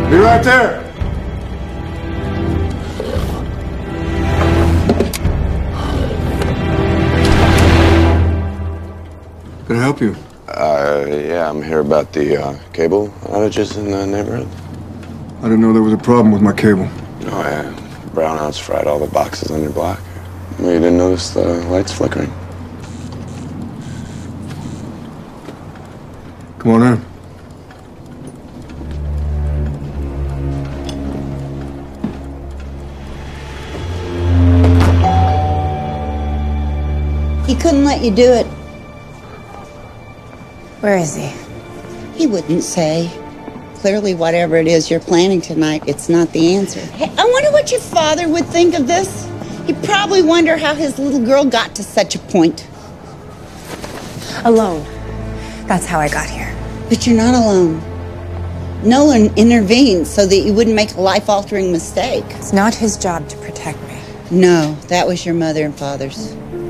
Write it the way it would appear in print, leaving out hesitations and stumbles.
Be right there. Can I help you? Yeah, I'm here about the cable outages in the neighborhood. I didn't know there was a problem with my cable. Oh, yeah. Brownouts fried all the boxes on your block. Well, you didn't notice the lights flickering? Come on in. He couldn't let you do it. Where is he? He wouldn't say. Clearly, whatever it is you're planning tonight, it's not the answer. Hey, I wonder what your father would think of this. He'd probably wonder how his little girl got to such a point. Alone. That's how I got here. But you're not alone. Nolan intervened so that you wouldn't make a life-altering mistake. It's not his job to protect me. No, that was your mother and father's.